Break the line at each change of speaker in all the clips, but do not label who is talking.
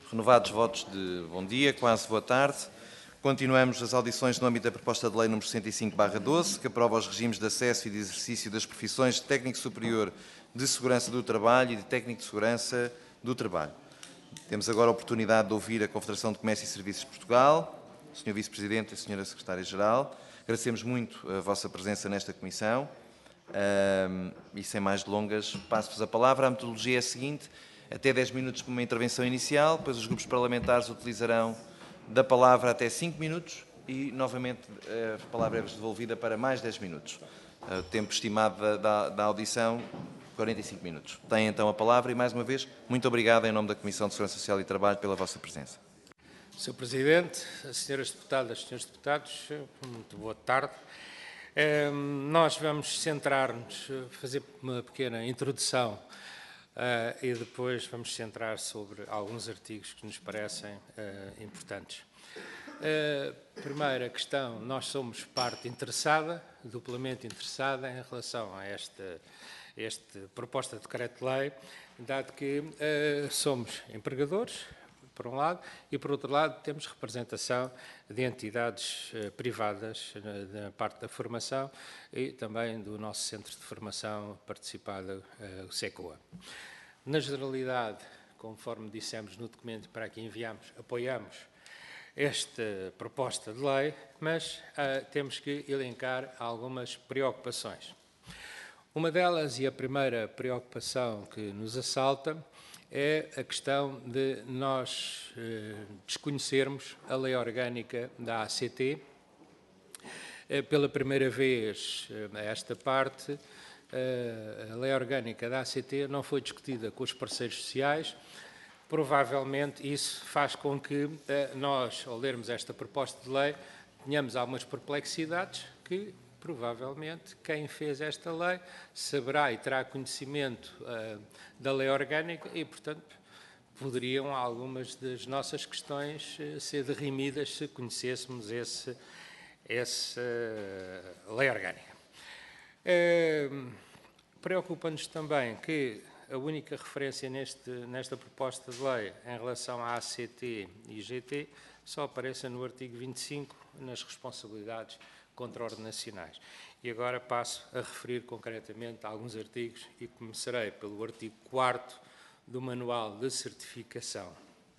Renovados votos de bom dia, quase boa tarde. Continuamos as audições no âmbito da proposta de lei número 65/12, que aprova os regimes de acesso e de exercício das profissões de técnico superior de segurança do trabalho e de técnico de segurança do trabalho. Temos agora a oportunidade de ouvir a Confederação de Comércio e Serviços de Portugal, o Sr. Vice-Presidente e a Sra. Secretária-Geral. Agradecemos muito a vossa presença nesta comissão. E sem mais delongas, passo-vos a palavra. A metodologia é a seguinte: até 10 minutos para uma intervenção inicial, depois os grupos parlamentares utilizarão da palavra até 5 minutos e, novamente, a palavra é-vos devolvida para mais 10 minutos. O tempo estimado da audição, 45 minutos. Tem então a palavra e, mais uma vez, muito obrigado em nome da Comissão de Segurança Social e Trabalho pela vossa presença.
Sr. Presidente, senhoras deputadas, senhores deputados, muito boa tarde. Nós vamos centrar-nos, fazer uma pequena introdução e depois vamos centrar sobre alguns artigos que nos parecem importantes. Primeira questão: nós somos parte interessada, duplamente interessada, em relação a esta proposta de decreto-lei, dado que somos empregadores, por um lado, e por outro lado temos representação de entidades privadas na parte da formação e também do nosso centro de formação participado, o SECOA. Na generalidade, conforme dissemos no documento para que enviamos, apoiamos esta proposta de lei, mas temos que elencar algumas preocupações. Uma delas, e a primeira preocupação que nos assalta, é a questão de nós desconhecermos a lei orgânica da ACT. Pela primeira vez, esta parte, a lei orgânica da ACT não foi discutida com os parceiros sociais. Provavelmente isso faz com que nós, ao lermos esta proposta de lei, tenhamos algumas perplexidades que, provavelmente, quem fez esta lei saberá e terá conhecimento da lei orgânica e, portanto, poderiam algumas das nossas questões ser dirimidas se conhecêssemos essa lei orgânica. Preocupa-nos também que a única referência nesta proposta de lei em relação à ACT e GT só apareça no artigo 25, nas responsabilidades contraordenacionais. E agora passo a referir concretamente alguns artigos e começarei pelo artigo 4º do Manual de Certificação.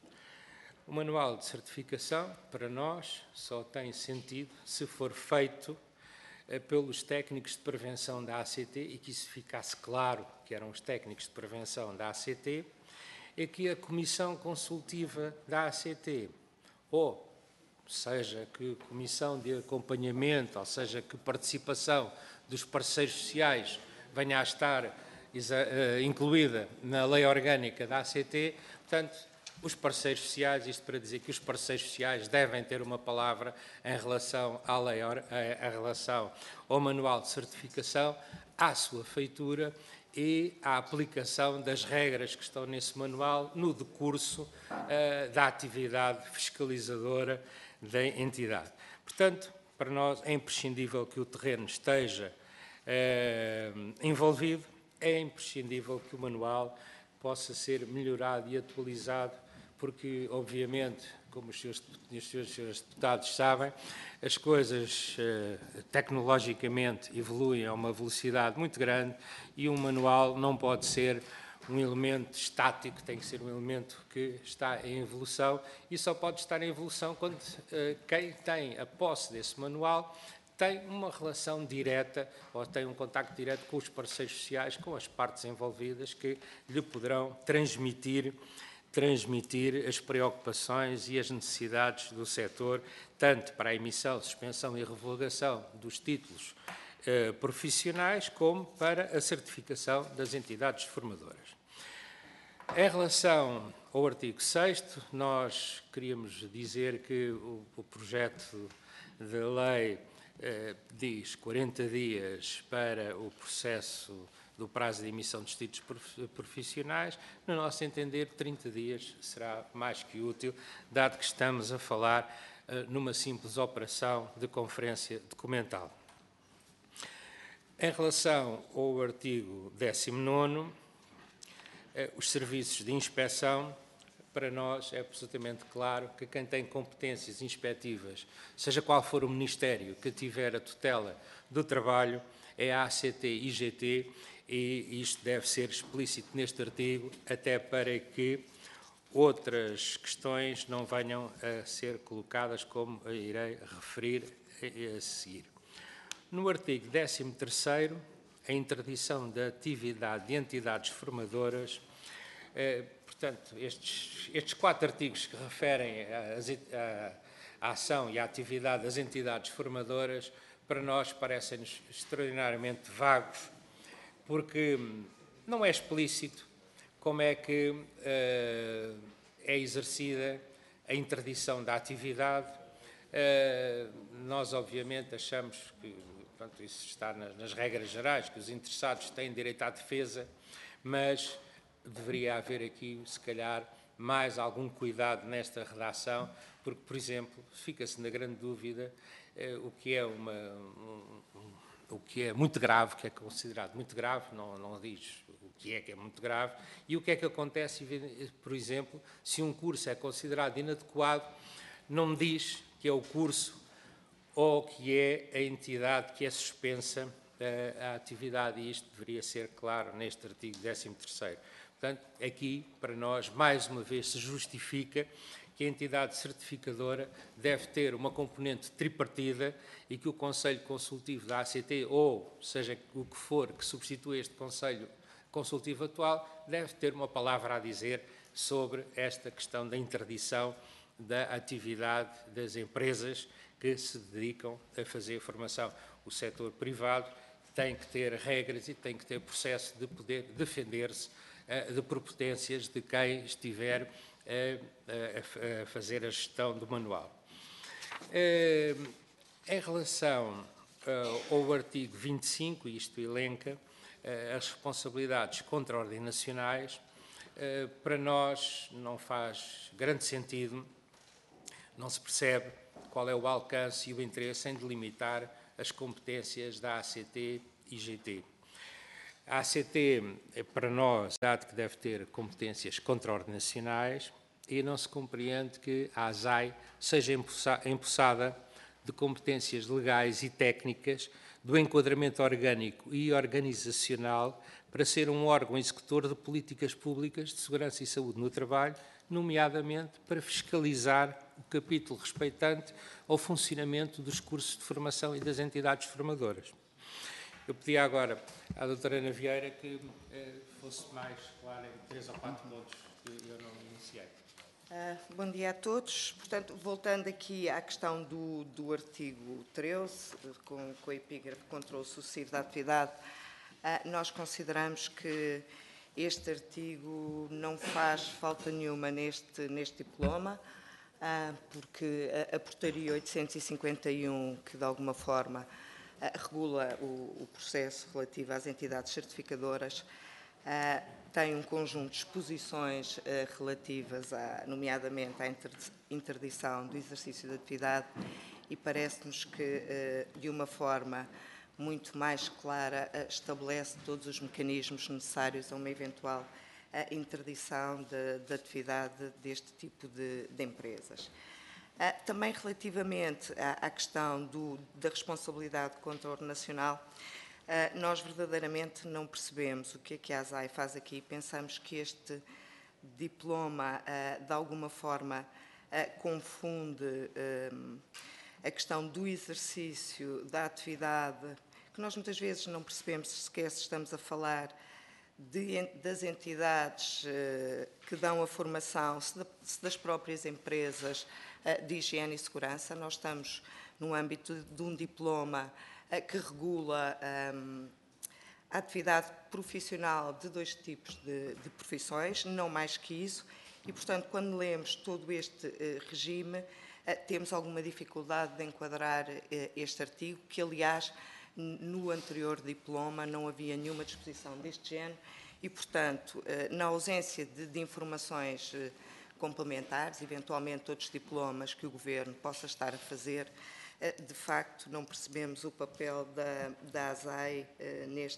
O Manual de Certificação, para nós, só tem sentido se for feito pelos técnicos de prevenção da ACT e que isso ficasse claro que eram os técnicos de prevenção da ACT e que a Comissão Consultiva da ACT, ou seja que comissão de acompanhamento, ou seja que participação dos parceiros sociais venha a estar incluída na lei orgânica da ACT, portanto, os parceiros sociais, isto para dizer que os parceiros sociais devem ter uma palavra em relação à lei, em relação ao manual de certificação, à sua feitura e à aplicação das regras que estão nesse manual no decurso da atividade fiscalizadora da entidade. Portanto, para nós é imprescindível que o terreno esteja envolvido, é imprescindível que o manual possa ser melhorado e atualizado, porque, obviamente, como os senhores deputados sabem, as coisas tecnologicamente evoluem a uma velocidade muito grande e um manual não pode ser um elemento estático, tem que ser um elemento que está em evolução e só pode estar em evolução quando quem tem a posse desse manual tem uma relação direta ou tem um contacto direto com os parceiros sociais, com as partes envolvidas que lhe poderão transmitir as preocupações e as necessidades do setor, tanto para a emissão, suspensão e revogação dos títulos profissionais, como para a certificação das entidades formadoras. Em relação ao artigo 6º, nós queríamos dizer que o projeto de lei diz 40 dias para o processo do prazo de emissão de títulos profissionais. No nosso entender, 30 dias será mais que útil, dado que estamos a falar numa simples operação de conferência documental. Em relação ao artigo 19º, os serviços de inspeção para nós é absolutamente claro que quem tem competências inspectivas, seja qual for o Ministério que tiver a tutela do trabalho, é a ACT-IGT, e isto deve ser explícito neste artigo, até para que outras questões não venham a ser colocadas, como irei referir a seguir. No artigo 13º, a interdição da atividade de entidades formadoras, portanto, estes 4 artigos que referem à ação e à atividade das entidades formadoras, para nós parecem-nos extraordinariamente vagos, porque não é explícito como é que é exercida a interdição da atividade. Nós, obviamente, achamos que, portanto, isso está nas regras gerais, que os interessados têm direito à defesa, mas deveria haver aqui, se calhar, mais algum cuidado nesta redação, porque, por exemplo, fica-se na grande dúvida o que é muito grave, o que é considerado muito grave, não diz o que é muito grave, e o que é que acontece, por exemplo, se um curso é considerado inadequado, não diz que é o curso ou que é a entidade que é suspensa a atividade, e isto deveria ser claro neste artigo 13º. Portanto, aqui, para nós, mais uma vez, se justifica que a entidade certificadora deve ter uma componente tripartida e que o Conselho Consultivo da ACT, ou seja o que for que substitua este Conselho Consultivo atual, deve ter uma palavra a dizer sobre esta questão da interdição da atividade das empresas que se dedicam a fazer formação. O setor privado tem que ter regras e tem que ter processo de poder defender-se de prepotências de quem estiver a fazer a gestão do manual. Em relação ao artigo 25, isto elenca as responsabilidades contraordenacionais, para nós não faz grande sentido, não se percebe qual é o alcance e o interesse em delimitar as competências da ACT-IGT. A ACT, para nós, é que deve ter competências contraordenacionais e não se compreende que a ASAI seja empossada de competências legais e técnicas do enquadramento orgânico e organizacional para ser um órgão executor de políticas públicas de segurança e saúde no trabalho, nomeadamente para fiscalizar o capítulo respeitante ao funcionamento dos cursos de formação e das entidades formadoras. Eu pedia agora à doutora Ana Vieira que fosse mais clara em 3 ou 4 pontos que eu não iniciei.
Bom dia a todos. Portanto, voltando aqui à questão do artigo 13, com o epígrafe controle sucessivo da atividade, nós consideramos que este artigo não faz falta nenhuma neste diploma, porque a portaria 851, que de alguma forma regula o processo relativo às entidades certificadoras, tem um conjunto de exposições relativas, nomeadamente, à interdição do exercício da atividade, e parece-nos que, de uma forma muito mais clara, estabelece todos os mecanismos necessários a uma eventual interdição da atividade deste tipo de empresas. Também relativamente à questão da responsabilidade contraordenacional, nós verdadeiramente não percebemos o que a ASAI faz aqui. Pensamos que este diploma, de alguma forma, confunde a questão do exercício da atividade, que nós muitas vezes não percebemos sequer se estamos a falar das entidades que dão a formação, se das próprias empresas de higiene e segurança. Nós estamos no âmbito de um diploma que regula a atividade profissional de 2 tipos de profissões, não mais que isso, e, portanto, quando lemos todo este regime, temos alguma dificuldade de enquadrar este artigo, que, aliás, no anterior diploma não havia nenhuma disposição deste género e, portanto, na ausência de informações complementares, eventualmente outros diplomas que o Governo possa estar a fazer, de facto não percebemos o papel da ASAI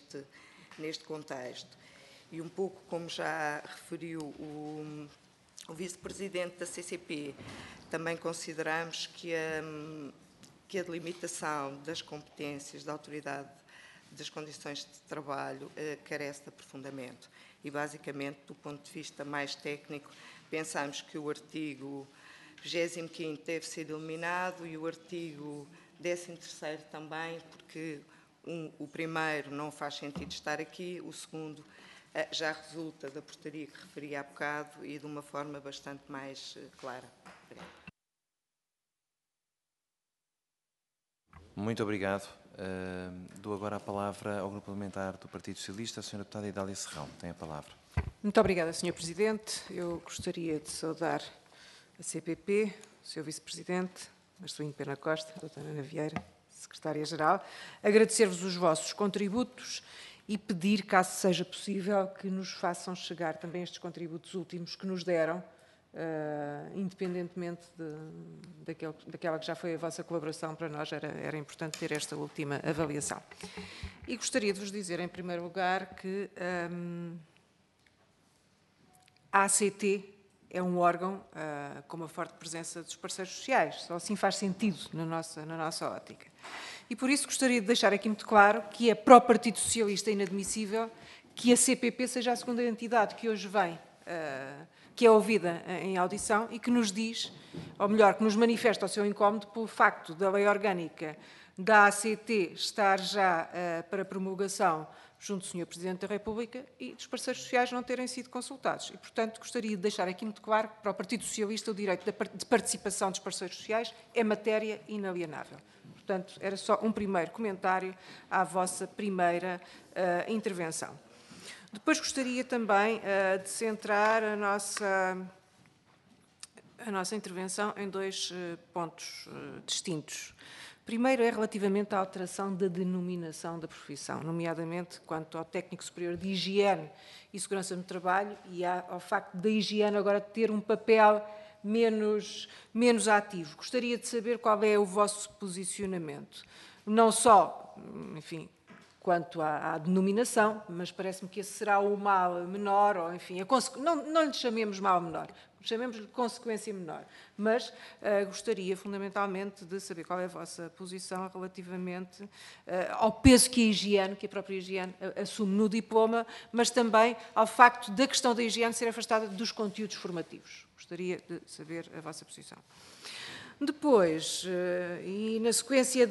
neste contexto. E um pouco como já referiu o o vice-presidente da CCP, também consideramos que a delimitação das competências da autoridade das condições de trabalho carece de aprofundamento. E, basicamente, do ponto de vista mais técnico, pensamos que o artigo 25º deve ser eliminado e o artigo 13º também, porque o primeiro não faz sentido estar aqui, o segundo já resulta da portaria que referi há bocado e de uma forma bastante mais clara. Obrigada.
Muito obrigado. Dou agora a palavra ao Grupo Parlamentar do Partido Socialista, a Sra. Deputada Idália Serrão. Tem a palavra.
Muito obrigada, Sr. Presidente. Eu gostaria de saudar a CPP, o Sr. Vice-Presidente, Marcelino Pena Costa, a doutora Ana Vieira, Secretária-Geral, agradecer-vos os vossos contributos e pedir, caso seja possível, que nos façam chegar também estes contributos últimos que nos deram, independentemente daquela que já foi a vossa colaboração, para nós era importante ter esta última avaliação. E gostaria de vos dizer, em primeiro lugar, que a ACT é um órgão com uma forte presença dos parceiros sociais, só assim faz sentido na nossa ótica. E por isso gostaria de deixar aqui muito claro que é para o Partido Socialista inadmissível que a CPP seja a segunda entidade que hoje vem, que é ouvida em audição e que nos diz, ou melhor, que nos manifesta o seu incómodo pelo facto da lei orgânica da ACT estar já para promulgação junto do Sr. Presidente da República e dos parceiros sociais não terem sido consultados. E, portanto, gostaria de deixar aqui muito claro que para o Partido Socialista o direito de participação dos parceiros sociais é matéria inalienável. Portanto, era só um primeiro comentário à vossa primeira intervenção. Depois gostaria também de centrar a nossa intervenção em dois pontos distintos. Primeiro é relativamente à alteração da denominação da profissão, nomeadamente quanto ao técnico superior de higiene e segurança no trabalho e ao facto da higiene agora ter um papel menos ativo. Gostaria de saber qual é o vosso posicionamento, não só, enfim, quanto à denominação, mas parece-me que esse será o mal menor, ou enfim, não lhe chamemos mal menor, chamemos-lhe consequência menor, mas gostaria fundamentalmente de saber qual é a vossa posição relativamente ao peso que a própria higiene assume no diploma, mas também ao facto da questão da higiene ser afastada dos conteúdos formativos. Gostaria de saber a vossa posição. Depois, e na sequência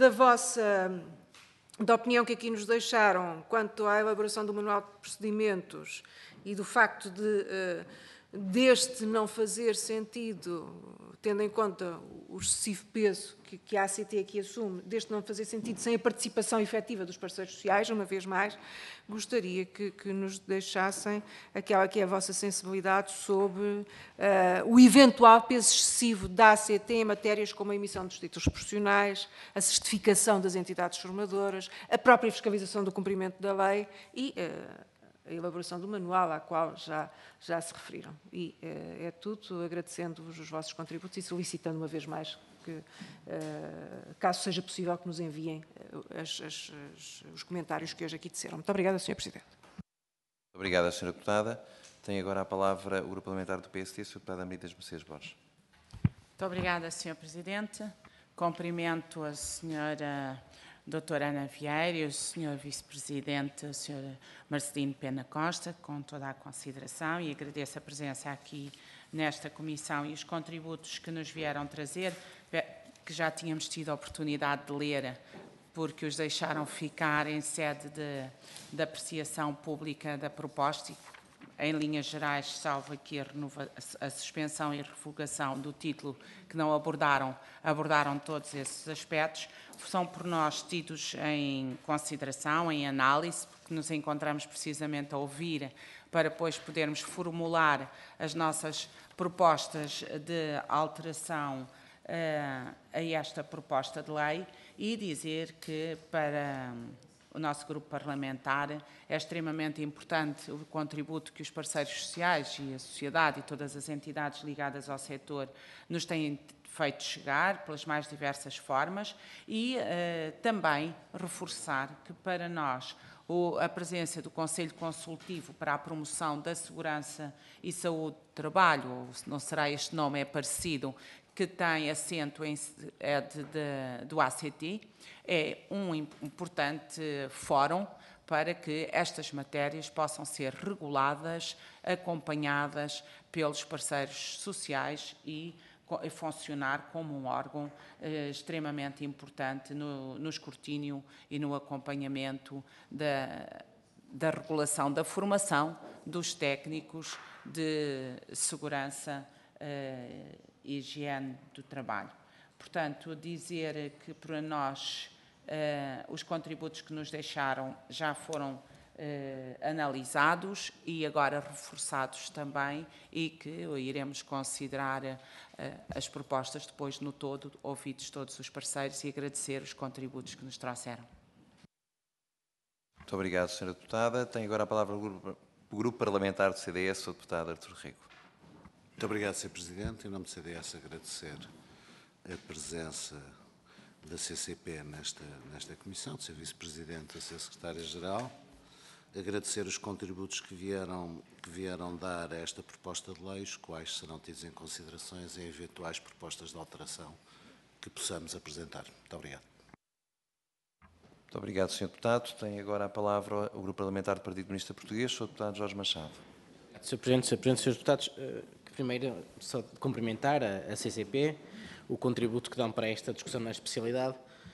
da opinião que aqui nos deixaram quanto à elaboração do Manual de Procedimentos e do facto deste não fazer sentido, tendo em conta o excessivo peso que a ACT aqui assume, deste não fazer sentido sem a participação efetiva dos parceiros sociais, uma vez mais, gostaria que nos deixassem aquela que é a vossa sensibilidade sobre o eventual peso excessivo da ACT em matérias como a emissão dos títulos profissionais, a certificação das entidades formadoras, a própria fiscalização do cumprimento da lei e a elaboração do manual, à qual já se referiram. E é tudo, agradecendo-vos os vossos contributos e solicitando uma vez mais que, caso seja possível, que nos enviem os comentários que hoje aqui disseram. Muito obrigada, Sr. Presidente.
Muito obrigada, Sra. Deputada. Tem agora a palavra o Grupo Parlamentar do PSD, a Sra. Deputada Maritas Mercedes Borges.
Muito obrigada, Sr. Presidente. Cumprimento a Sra. Doutora Ana Vieira e o Sr. Vice-Presidente, o Sr. Marcelino Pena Costa, com toda a consideração, e agradeço a presença aqui nesta comissão e os contributos que nos vieram trazer, que já tínhamos tido a oportunidade de ler, porque os deixaram ficar em sede de apreciação pública da proposta, e, em linhas gerais, salvo aqui a suspensão e revogação do título, que não abordaram todos esses aspectos, são por nós tidos em consideração, em análise, porque nos encontramos precisamente a ouvir para depois podermos formular as nossas propostas de alteração a esta proposta de lei e dizer que para o nosso grupo parlamentar é extremamente importante o contributo que os parceiros sociais e a sociedade e todas as entidades ligadas ao setor nos têm feito chegar pelas mais diversas formas e também reforçar que para nós a presença do Conselho Consultivo para a Promoção da Segurança e Saúde do Trabalho, ou se não será este nome, é parecido, que tem assento em sede do ACT, é um importante fórum para que estas matérias possam ser reguladas, acompanhadas pelos parceiros sociais e funcionar como um órgão extremamente importante no escrutínio e no acompanhamento da regulação da formação dos técnicos de segurança e higiene do trabalho. Portanto, dizer que para nós os contributos que nos deixaram já foram analisados e agora reforçados também, e que iremos considerar as propostas depois no todo, ouvidos todos os parceiros, e agradecer os contributos que nos trouxeram.
Muito obrigado, Sra. Deputada. Tem agora a palavra o Grupo Parlamentar do CDS, o Deputado Artur Rego.
Muito obrigado, Sr. Presidente. Em nome do CDS, agradecer a presença da CCP nesta Comissão, de ser Vice-Presidente, a ser Secretária-Geral. Agradecer os contributos que vieram dar a esta proposta de lei, os quais serão tidos em considerações em eventuais propostas de alteração que possamos apresentar. Muito obrigado.
Muito obrigado, Sr. Deputado. Tem agora a palavra o Grupo Parlamentar do Partido Comunista Português, Sr. Deputado Jorge Machado.
Sr. Presidente, Srs. Deputados, primeiro só cumprimentar a CCP, o contributo que dão para esta discussão na especialidade.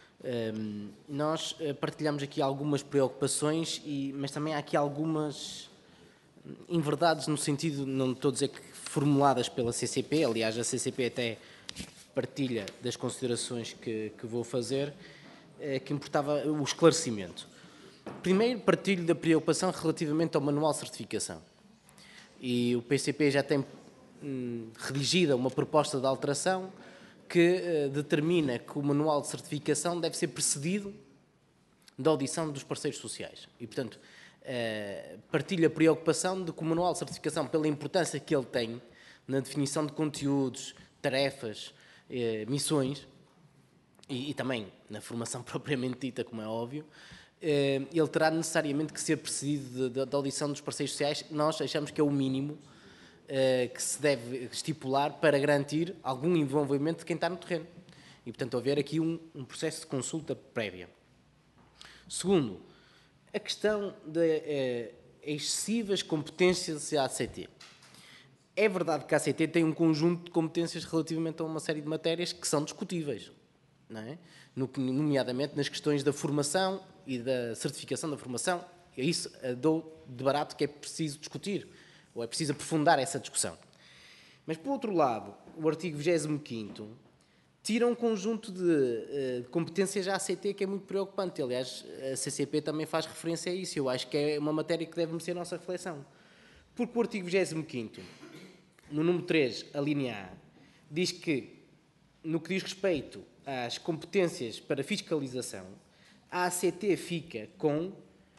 Nós partilhamos aqui algumas preocupações, mas também há aqui algumas inverdades, no sentido, não estou a dizer que formuladas pela CCP, aliás, a CCP até partilha das considerações que vou fazer, que importava o esclarecimento. Primeiro, partilho da preocupação relativamente ao manual de certificação. E o PCP já tem redigida uma proposta de alteração que determina que o manual de certificação deve ser precedido da audição dos parceiros sociais. E, portanto, partilho a preocupação de que o manual de certificação, pela importância que ele tem na definição de conteúdos, tarefas, missões, e também na formação propriamente dita, como é óbvio, ele terá necessariamente que ser precedido da audição dos parceiros sociais. Nós achamos que é o mínimo que se deve estipular para garantir algum envolvimento de quem está no terreno. E, portanto, haver aqui um processo de consulta prévia. Segundo, a questão das excessivas competências da ACT. É verdade que a ACT tem um conjunto de competências relativamente a uma série de matérias que são discutíveis, não é? Nomeadamente nas questões da formação e da certificação da formação. É isso dou de barato que é preciso discutir, ou é preciso aprofundar essa discussão. Mas, por outro lado, o artigo 25º tira um conjunto de competências à ACT que é muito preocupante. Aliás, a CCP também faz referência a isso. Eu acho que é uma matéria que deve merecer a nossa reflexão. Porque o artigo 25º, no número 3, a linha A, diz que, no que diz respeito às competências para fiscalização, a ACT fica com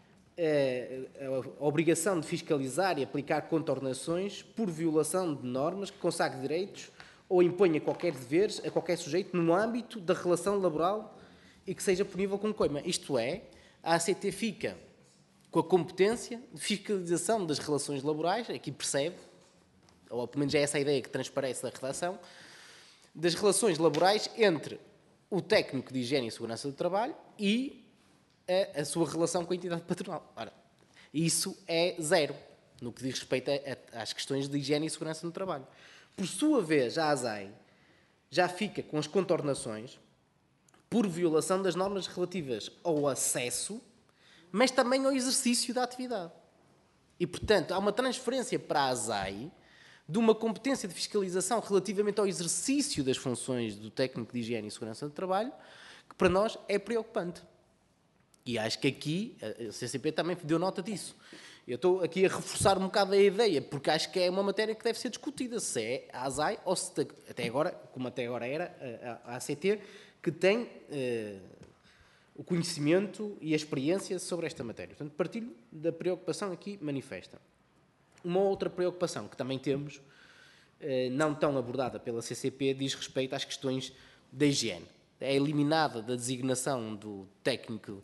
a obrigação de fiscalizar e aplicar contornações por violação de normas que consagre direitos ou imponha qualquer deveres a qualquer sujeito no âmbito da relação laboral e que seja punível com coima. Isto é, a ACT fica com a competência de fiscalização das relações laborais, aqui percebe, ou pelo menos é essa a ideia que transparece da redação, das relações laborais entre o técnico de higiene e segurança do trabalho e a sua relação com a entidade patronal. Ora, isso é zero, no que diz respeito às questões de higiene e segurança no trabalho. Por sua vez, a ASAI já fica com as contornações por violação das normas relativas ao acesso, mas também ao exercício da atividade. E, portanto, há uma transferência para a ASAI de uma competência de fiscalização relativamente ao exercício das funções do técnico de higiene e segurança do trabalho, que para nós é preocupante. E acho que aqui a CCP também deu nota disso. Eu estou aqui a reforçar um bocado a ideia, porque acho que é uma matéria que deve ser discutida, se é a ASAI ou se até agora, como até agora era a ACT, que tem o conhecimento e a experiência sobre esta matéria. Portanto, partilho da preocupação aqui manifesta. Uma outra preocupação que também temos, não tão abordada pela CCP, diz respeito às questões da higiene. É eliminada da designação do técnico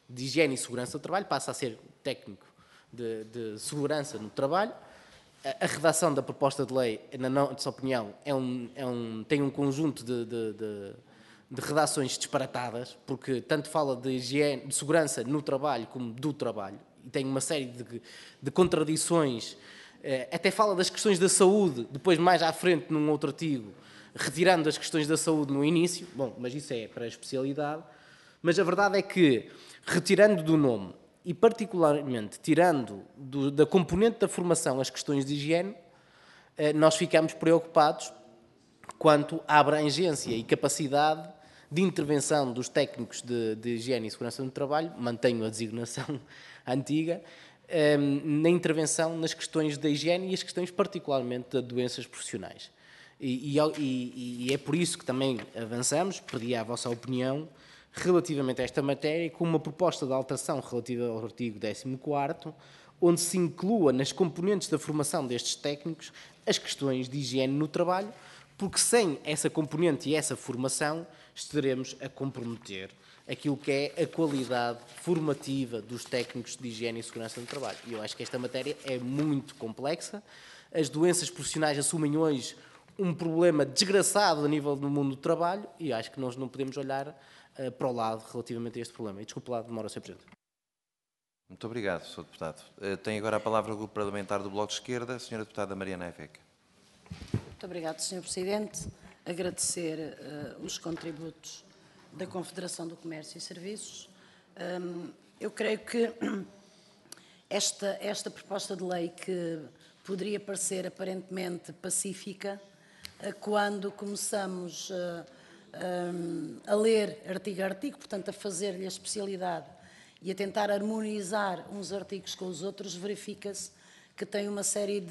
de higiene e segurança do trabalho, passa a ser técnico de segurança no trabalho. A redação da proposta de lei, na nossa opinião, tem um conjunto de redações disparatadas, porque tanto fala de higiene, de segurança no trabalho como do trabalho, e tem uma série de contradições, até fala das questões da saúde, depois mais à frente num outro artigo, retirando as questões da saúde no início. Bom, mas isso é para a especialidade. Mas a verdade é que, retirando do nome e particularmente tirando da componente da formação as questões de higiene, nós ficamos preocupados quanto à abrangência e capacidade de intervenção dos técnicos de higiene e segurança no trabalho, mantenho a designação antiga, na intervenção nas questões da higiene e as questões particularmente de doenças profissionais. E é por isso que também avançamos, pedi a vossa opinião, relativamente a esta matéria, com uma proposta de alteração relativa ao artigo 14º, onde se inclua nas componentes da formação destes técnicos as questões de higiene no trabalho, porque sem essa componente e essa formação estaremos a comprometer aquilo que é a qualidade formativa dos técnicos de higiene e segurança no trabalho. E eu acho que esta matéria é muito complexa. As doenças profissionais assumem hoje um problema desgraçado a nível do mundo do trabalho e acho que nós não podemos olhar para o lado relativamente a este problema. E desculpe lá, demora, Sr. Presidente.
Muito obrigado, Sr. Deputado. Tem agora a palavra o Grupo Parlamentar do Bloco de Esquerda, a Sra. Deputada Mariana Aveca.
Muito obrigado, Sr. Presidente. Agradecer os contributos da Confederação do Comércio e Serviços. Eu creio que esta proposta de lei, que poderia parecer aparentemente pacífica, quando começamos a ler artigo a artigo, portanto a fazer-lhe a especialidade e a tentar harmonizar uns artigos com os outros, verifica-se que tem uma série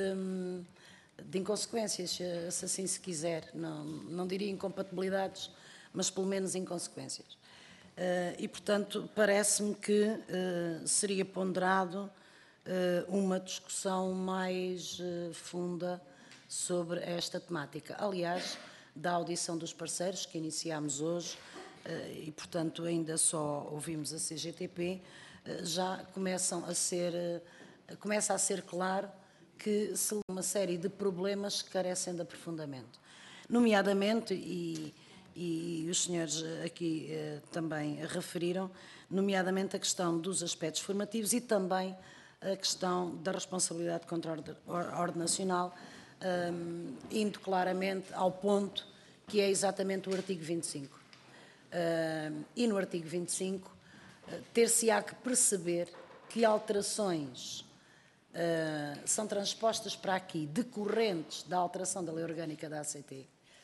de inconsequências, se assim se quiser. Não diria incompatibilidades, mas pelo menos inconsequências. E, portanto, parece-me que seria ponderado uma discussão mais funda sobre esta temática. Aliás, da audição dos parceiros que iniciámos hoje, e, portanto, ainda só ouvimos a CGTP, já começa a ser claro que se uma série de problemas que carecem de aprofundamento. Nomeadamente, e os senhores aqui também referiram, nomeadamente a questão dos aspectos formativos e também a questão da responsabilidade contra a ordem nacional, indo claramente ao ponto que é exatamente o artigo 25. E no artigo 25 ter-se-á que perceber que alterações são transpostas para aqui decorrentes da alteração da Lei Orgânica da ACT,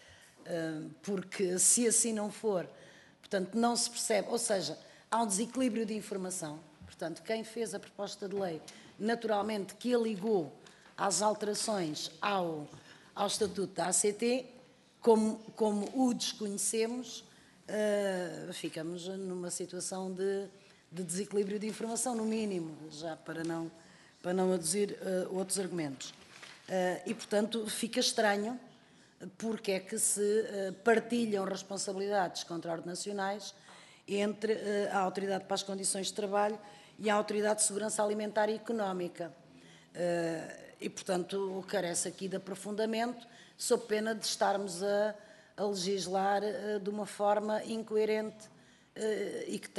porque se assim não for, portanto não se percebe, ou seja, há um desequilíbrio de informação. Portanto, quem fez a proposta de lei, naturalmente que a ligou às alterações ao Estatuto da ACT, como o desconhecemos, ficamos numa situação de desequilíbrio de informação, no mínimo, já para não aduzir outros argumentos. E, portanto, fica estranho porque é que se partilham responsabilidades contraordenacionais entre a Autoridade para as Condições de Trabalho e a Autoridade de Segurança Alimentar e Económica. E, portanto, carece aqui de aprofundamento, sob pena de estarmos a legislar de uma forma incoerente e que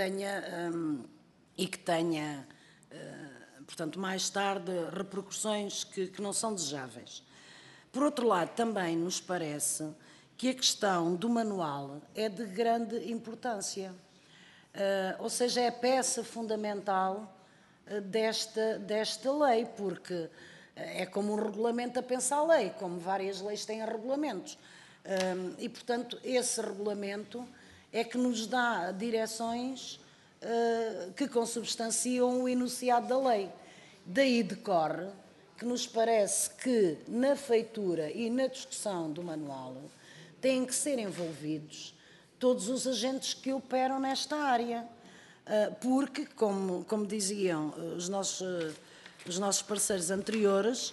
tenha, portanto, mais tarde, repercussões que não são desejáveis. Por outro lado, também nos parece que a questão do manual é de grande importância, ou seja, é a peça fundamental desta lei, porque é como um regulamento a pensar a lei, como várias leis têm regulamentos. E, portanto, esse regulamento é que nos dá direções que consubstanciam o enunciado da lei. Daí decorre que nos parece que na feitura e na discussão do manual têm que ser envolvidos todos os agentes que operam nesta área, porque, como diziam os nossos parceiros anteriores,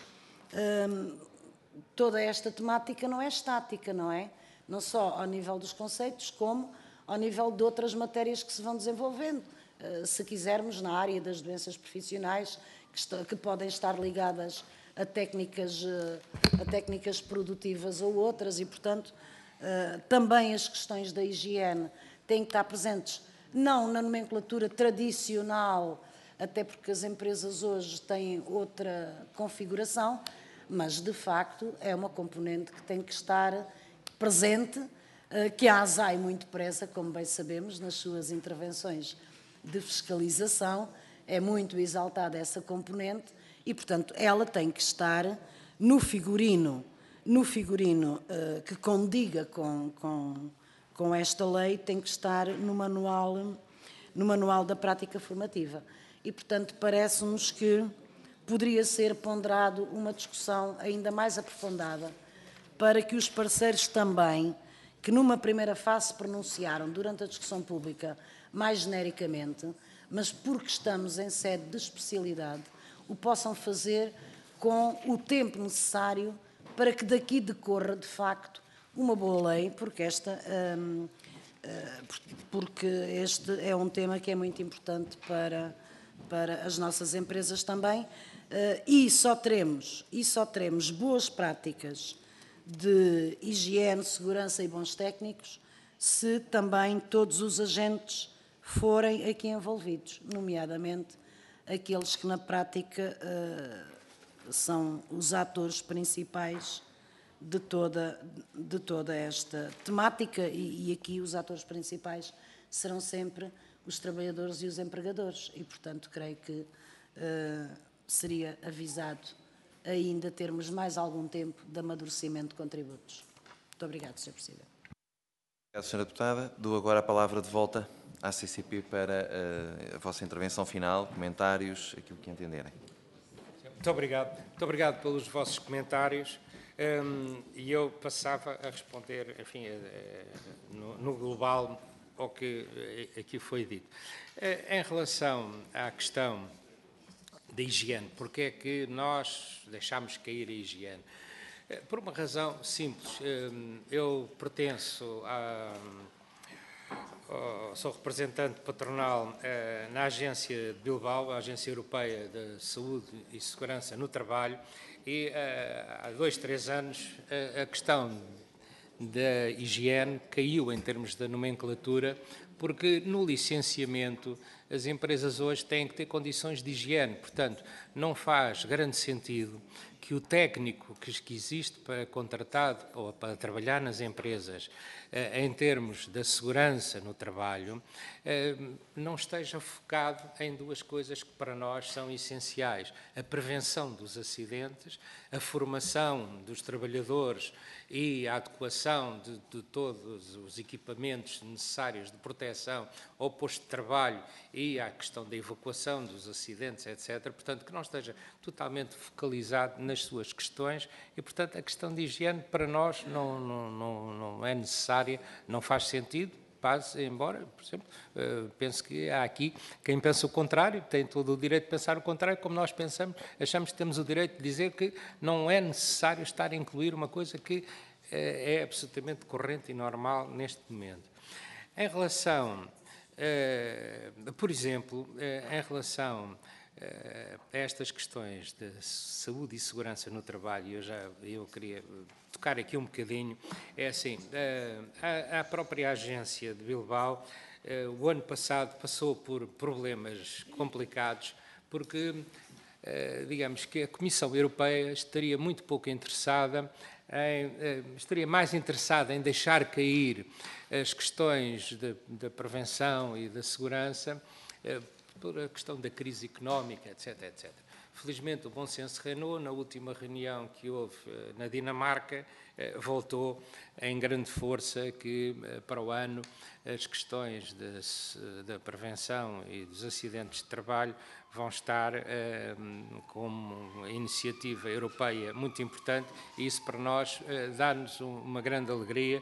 toda esta temática não é estática, não é? Não só ao nível dos conceitos, como ao nível de outras matérias que se vão desenvolvendo. se quisermos, na área das doenças profissionais, que podem estar ligadas a técnicas produtivas ou outras e, portanto, também as questões da higiene têm que estar presentes, não na nomenclatura tradicional, até porque as empresas hoje têm outra configuração, mas, de facto, é uma componente que tem que estar presente, que a ASAI muito pressa, como bem sabemos, nas suas intervenções de fiscalização, é muito exaltada essa componente e, portanto, ela tem que estar no figurino que condiga com esta lei, tem que estar no manual da prática formativa. E, portanto, parece-nos que poderia ser ponderado uma discussão ainda mais aprofundada para que os parceiros também, que numa primeira fase se pronunciaram durante a discussão pública mais genericamente, mas porque estamos em sede de especialidade, o possam fazer com o tempo necessário para que daqui decorra, de facto, uma boa lei, porque este é um tema que é muito importante para as nossas empresas também, e só teremos boas práticas de higiene, segurança e bons técnicos se também todos os agentes forem aqui envolvidos, nomeadamente aqueles que na prática são os atores principais de toda esta temática e aqui os atores principais serão sempre os trabalhadores e os empregadores e, portanto, creio que seria avisado ainda termos mais algum tempo de amadurecimento de contributos. Muito obrigado, Sr. Presidente.
Obrigado, Sra. Deputada. Dou agora a palavra de volta à CCP para a vossa intervenção final, comentários, aquilo que entenderem.
Muito obrigado pelos vossos comentários. E eu passava a responder, enfim, no global ao que aqui foi dito. Em relação à questão da higiene, porque é que nós deixámos cair a higiene? Por uma razão simples. Eu pertenço sou representante patronal na Agência de Bilbao, a Agência Europeia de Saúde e Segurança no Trabalho, e há 2, 3 anos a questão da higiene caiu em termos da nomenclatura, porque no licenciamento as empresas hoje têm que ter condições de higiene, portanto, não faz grande sentido que o técnico que existe para contratado ou para trabalhar nas empresas em termos da segurança no trabalho não esteja focado em 2 coisas que para nós são essenciais: a prevenção dos acidentes, a formação dos trabalhadores e a adequação de todos os equipamentos necessários de proteção ao posto de trabalho e à questão da evacuação dos acidentes, etc. Portanto, que não esteja totalmente focalizado nas suas questões e, portanto, a questão de higiene para nós não é necessária, não faz sentido, embora, por exemplo, penso que há aqui quem pensa o contrário, tem todo o direito de pensar o contrário, como nós pensamos, achamos que temos o direito de dizer que não é necessário estar a incluir uma coisa que é absolutamente corrente e normal neste momento. Em relação, por exemplo, em relação a estas questões de saúde e segurança no trabalho, eu queria tocar aqui um bocadinho, é assim, a própria agência de Bilbao, o ano passado passou por problemas complicados, porque, digamos que a Comissão Europeia estaria muito pouco interessada, estaria mais interessada em deixar cair as questões da prevenção e da segurança, por a questão da crise económica, etc, etc. Felizmente, o bom senso reinou. Na última reunião que houve na Dinamarca, voltou em grande força que, para o ano, as questões da prevenção e dos acidentes de trabalho vão estar como iniciativa europeia muito importante, e isso para nós dá-nos uma grande alegria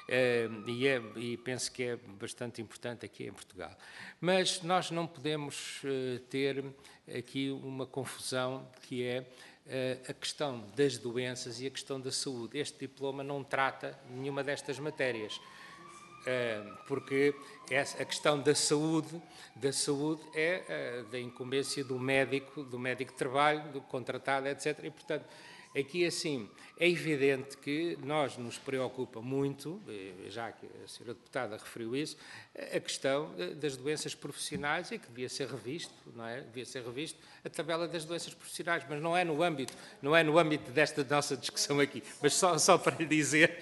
e penso que é bastante importante aqui em Portugal. Mas nós não podemos ter aqui uma confusão que é a questão das doenças e a questão da saúde. Este diploma não trata nenhuma destas matérias. porque a questão da saúde é da incumbência do médico de trabalho, do contratado, etc. E, portanto, aqui, assim, é evidente que nos preocupa muito, já que a senhora deputada referiu isso, a questão das doenças profissionais e que devia ser revisto, não é? Devia ser revisto a tabela das doenças profissionais, mas não é no âmbito desta nossa discussão aqui, mas só para lhe dizer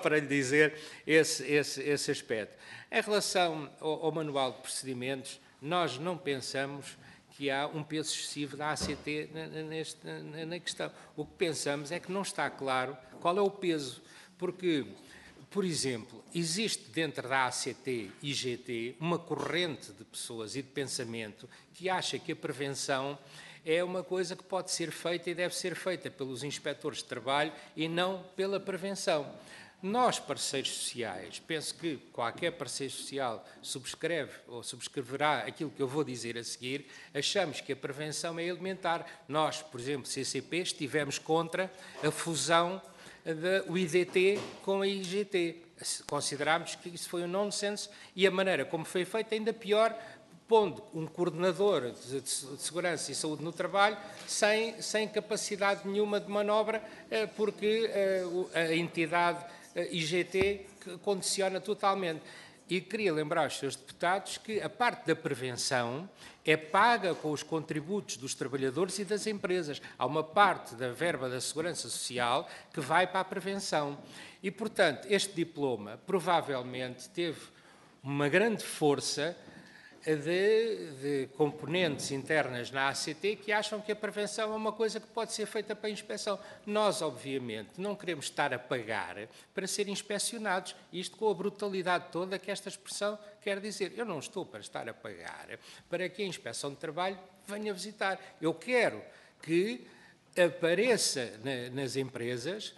esse aspecto. Em relação ao manual de procedimentos, nós não pensamos que há um peso excessivo da ACT na questão. O que pensamos é que não está claro qual é o peso, porque, por exemplo, existe dentro da ACT e GT uma corrente de pessoas e de pensamento que acha que a prevenção é uma coisa que pode ser feita e deve ser feita pelos inspectores de trabalho e não pela prevenção. Nós, parceiros sociais, penso que qualquer parceiro social subscreve ou subscreverá aquilo que eu vou dizer a seguir, achamos que a prevenção é elementar. Nós, por exemplo, CCP, estivemos contra a fusão do IDT com a IGT. Considerámos que isso foi um nonsense e a maneira como foi feita ainda pior, pondo um coordenador de segurança e saúde no trabalho sem capacidade nenhuma de manobra, porque a entidade IGT condiciona totalmente. E queria lembrar aos senhores deputados que a parte da prevenção é paga com os contributos dos trabalhadores e das empresas. Há uma parte da verba da Segurança Social que vai para a prevenção. E, portanto, este diploma provavelmente teve uma grande força de componentes internas na ACT que acham que a prevenção é uma coisa que pode ser feita para a inspeção. Nós, obviamente, não queremos estar a pagar para ser inspecionados, isto com a brutalidade toda que esta expressão quer dizer. Eu não estou para estar a pagar para que a Inspeção de Trabalho venha visitar. Eu quero que apareça nas empresas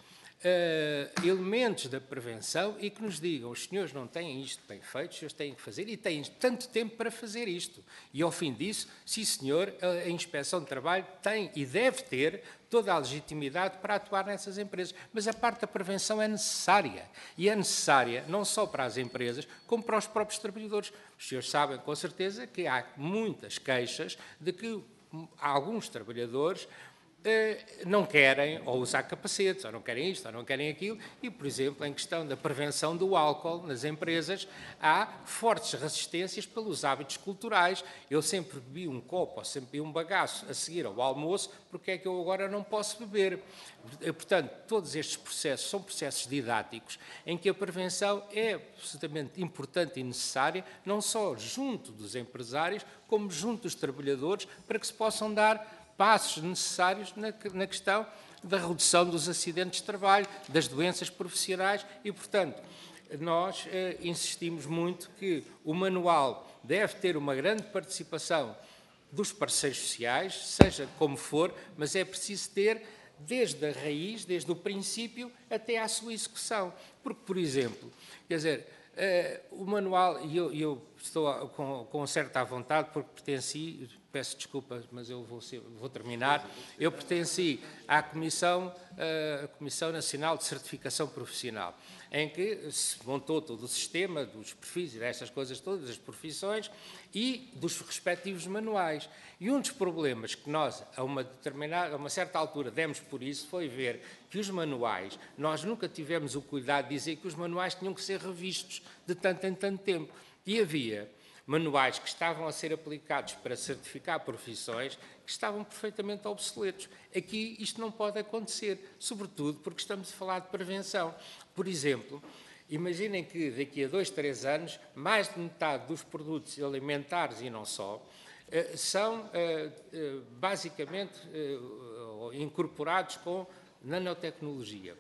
elementos da prevenção e que nos digam: os senhores não têm isto bem feito, os senhores têm que fazer e têm tanto tempo para fazer isto. E ao fim disso, sim senhor, a Inspeção de Trabalho tem e deve ter toda a legitimidade para atuar nessas empresas. Mas a parte da prevenção é necessária. E é necessária não só para as empresas, como para os próprios trabalhadores. Os senhores sabem com certeza que há muitas queixas de que alguns trabalhadores não querem ou usar capacetes, ou não querem isto, ou não querem aquilo, e, por exemplo, em questão da prevenção do álcool nas empresas, há fortes resistências pelos hábitos culturais. Eu sempre bebi um copo, ou sempre bebi um bagaço a seguir ao almoço, porque é que eu agora não posso beber? Portanto, todos estes processos são processos didáticos, em que a prevenção é absolutamente importante e necessária, não só junto dos empresários, como junto dos trabalhadores, para que se possam dar passos necessários na questão da redução dos acidentes de trabalho, das doenças profissionais e, portanto, nós insistimos muito que o manual deve ter uma grande participação dos parceiros sociais, seja como for, mas é preciso ter desde a raiz, desde o princípio até à sua execução. Porque, por exemplo, quer dizer, o manual, e eu estou com certa vontade, porque pertenci, peço desculpas, mas eu vou terminar, eu pertenci à Comissão Nacional de Certificação Profissional, em que se montou todo o sistema dos perfis e destas coisas todas, das profissões e dos respectivos manuais. E um dos problemas que nós, a uma certa altura, demos por isso, foi ver que os manuais, nós nunca tivemos o cuidado de dizer que os manuais tinham que ser revistos de tanto em tanto tempo. E havia manuais que estavam a ser aplicados para certificar profissões que estavam perfeitamente obsoletos. Aqui isto não pode acontecer, sobretudo porque estamos a falar de prevenção. Por exemplo, imaginem que daqui a 2, 3 anos, mais de metade dos produtos alimentares e não só, são basicamente incorporados com nanotecnologia.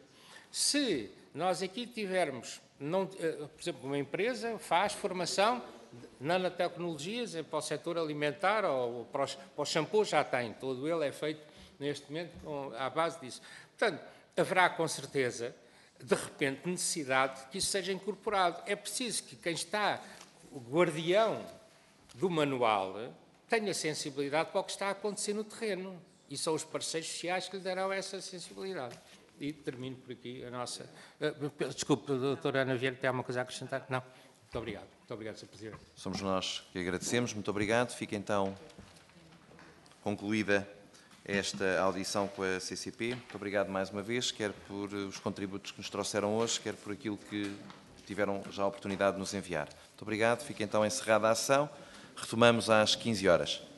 Se nós aqui tivermos, por exemplo, uma empresa faz formação de nanotecnologias para o setor alimentar ou para o shampoo, já tem, todo ele é feito neste momento à base disso. Portanto, haverá com certeza, de repente, necessidade que isso seja incorporado. É preciso que quem está o guardião do manual tenha sensibilidade para o que está a acontecer no terreno. E são os parceiros sociais que lhe darão essa sensibilidade. E termino por aqui a nossa... Desculpe, doutora Ana Vieira, tem alguma coisa a acrescentar? Não. Muito obrigado. Muito obrigado, Sr. Presidente.
Somos nós que agradecemos. Muito obrigado. Fica então concluída esta audição com a CCP. Muito obrigado mais uma vez, quer por os contributos que nos trouxeram hoje, quer por aquilo que tiveram já a oportunidade de nos enviar. Muito obrigado. Fica então encerrada a ação. Retomamos às 15 horas.